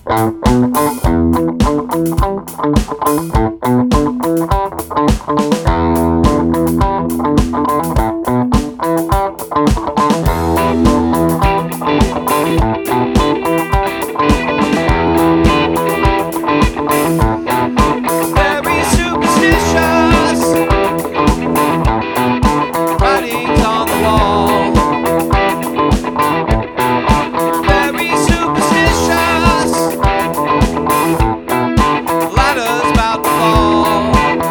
Very superstitious writings on the wall. Very superstitious ladders about to fall.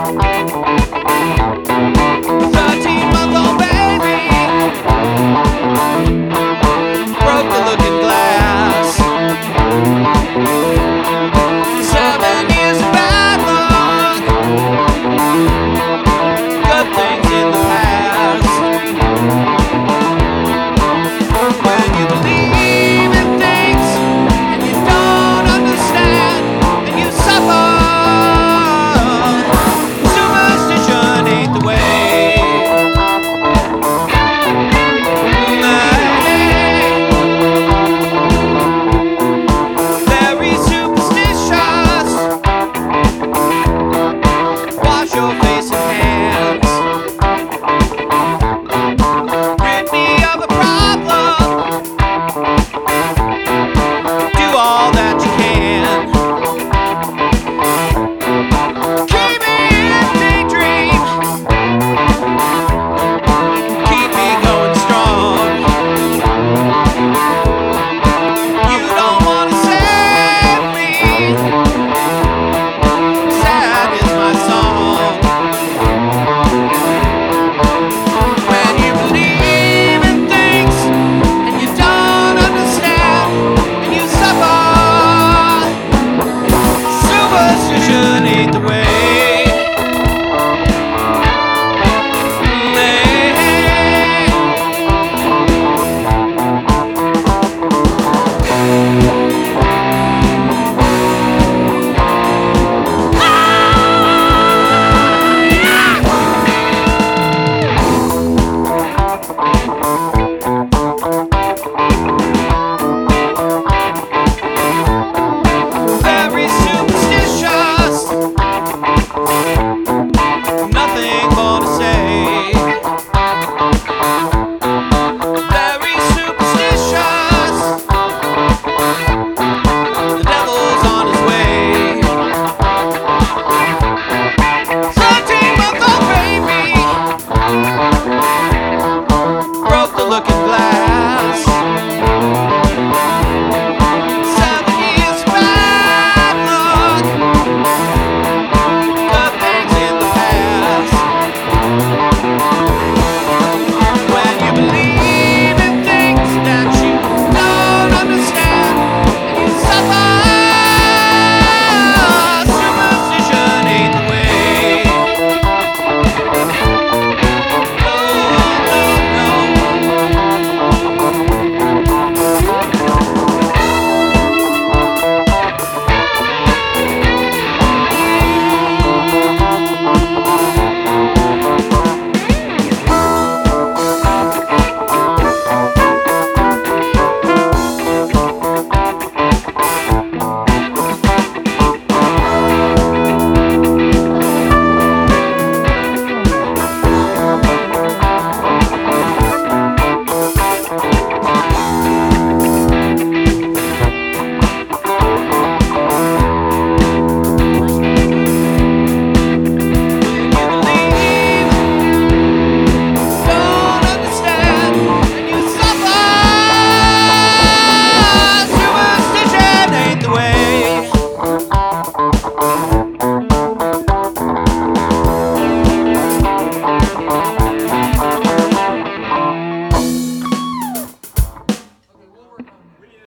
13-month-old baby broke the looking glass. 7 years of bad luck, good things in the past. When you believe in things and you don't understand and you suffer, superstition ain't the way. Very superstitious. Wash your face and hands. Rid me of a problem. Do all that you can. Keep me in a daydream. Keep me going strong. You don't wanna save me. Sad is my song. When you believe in things and you don't understand and you suffer, superstition ain't the way. Very superstitious. Nothing more to say. Very superstitious. The devil's on his way. 13-month-old baby broke the looking glass. 7 years of bad luck, good things in the past. When you believe in things that you don't understand and you suffer, superstition ain't the way. No, no, no.